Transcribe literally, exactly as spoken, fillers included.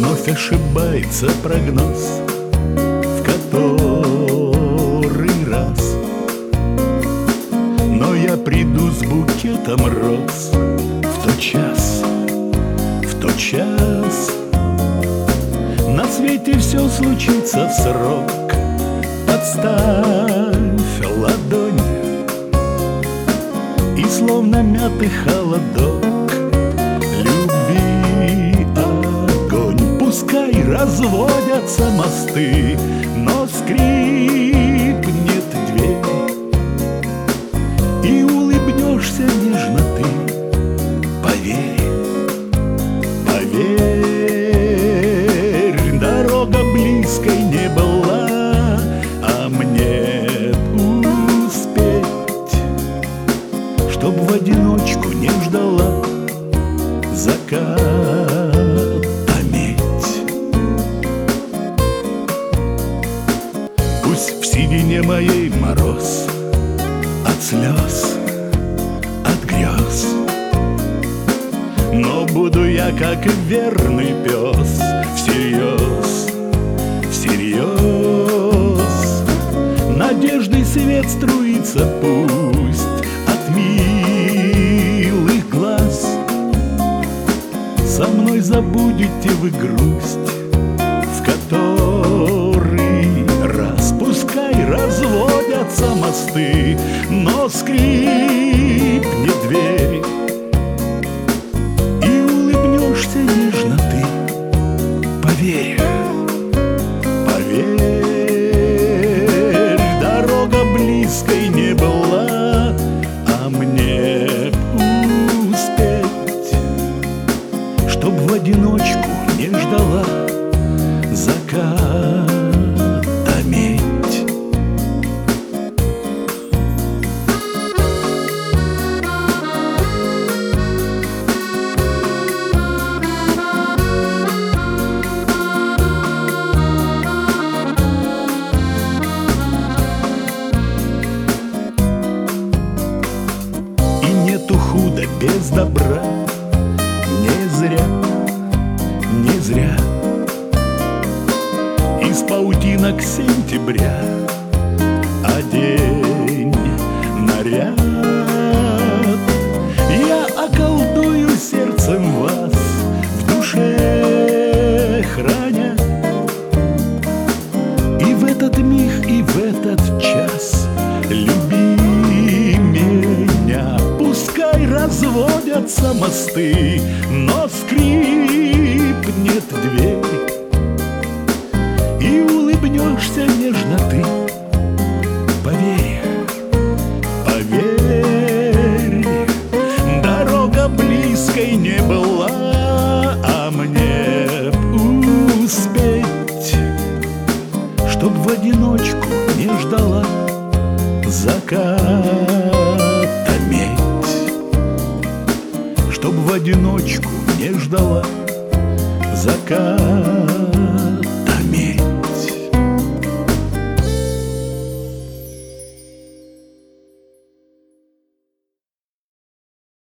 Вновь ошибается прогноз, в который раз. Но я приду с букетом роз в тот час, в тот час. На свете все случится в срок. Подставь ладонь, и словно мятый холодок любви огонь. Пускай разводятся мосты, но скрипнет дверь, и улыбнешься нежно ты. Поверь, поверь, дорога близкой не была, а мне успеть, чтоб в одиночку не ждала заката медь. Пусть в сивине моей мороз от слез, от грез, но буду я, как верный пес, всерьез, всерьез. Надеждой свет струится пусть от милых глаз. Со мной забудете вы грусть в который раз. Пускай разводятся мосты, но скрипнет дверь, и улыбнешься нежно ты. Поверь, поверь, дорога близкой не была, а мне успеть, чтоб в одиночку не ждала заката медь. Нету худа без добра, не зря, не зря. Из паутинок сентября одень наряд. Я околдую сердцем вас, в душе храня. И в этот миг, и в этот час люби меня. Пускай разводятся мосты, но скрипнет дверь, и улыбнешься нежно ты. Поверь, поверь, дорога близкой не была, а мне успеть, чтоб в одиночку не ждала заката медь, чтоб в одиночку не ждала заката.